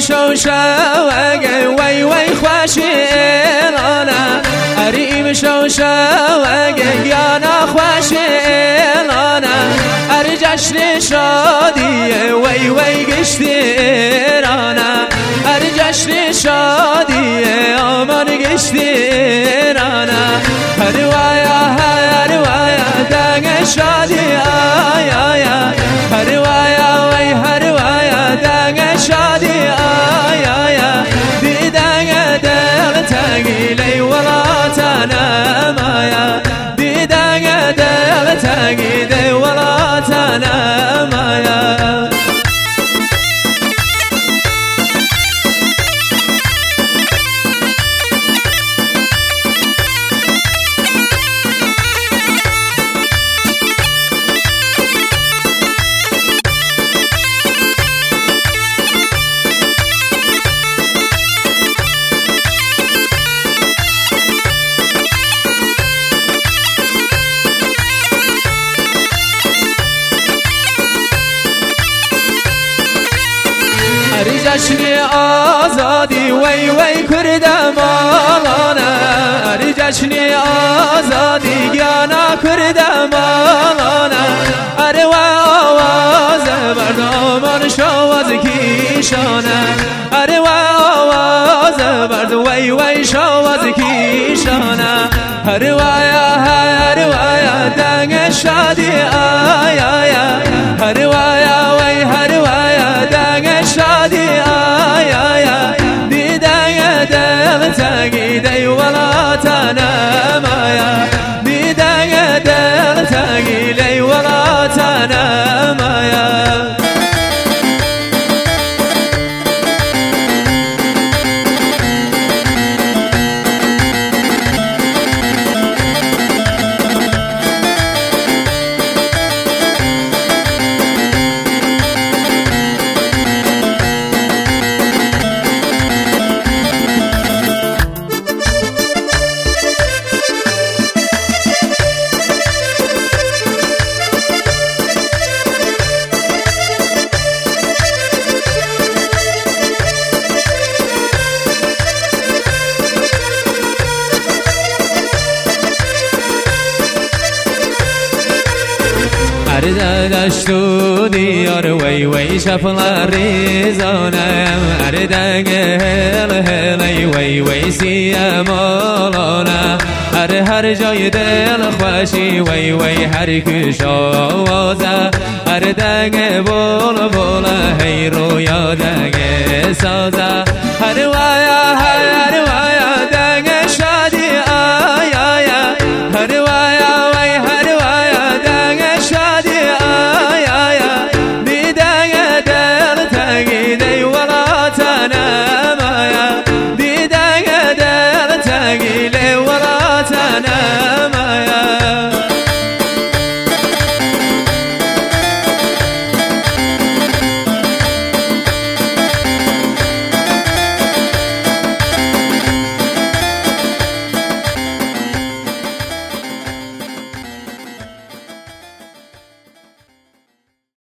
شوشوگه وی وی خوشیلانا اریم شوشوگه گیانا خوشیلانا ار جشن شادیه وی وی گشتیرانا ار جشن شادیه آمان گشتیرانا هر وایا دنگ شادی آیا هر وایا دنگ شادی آیا دیدنگ دل تگیلی ولاتنا مایا دیدنگ دل تگیلی ولاتنا مایا جشن آزادی وی وی کردمالانا اری جشن آزادی گیانا کردمالانا اری و آواز بردامان شواز کیشانا اری و آواز برد وی وی شواز کیشانا اری وایا دنگ شادی آیا اری وایا دنگ شادی آیا دیدنگ دل تگیدی ولاتنا مایا دیدنگ دل تگیدی ولاتنا مایا دشتو دیار وی وی شفلا ریزانم دنگ هلی وی وی سیمالانا هر جای دل خوشی وی وی هر کش آوازه دنگ بول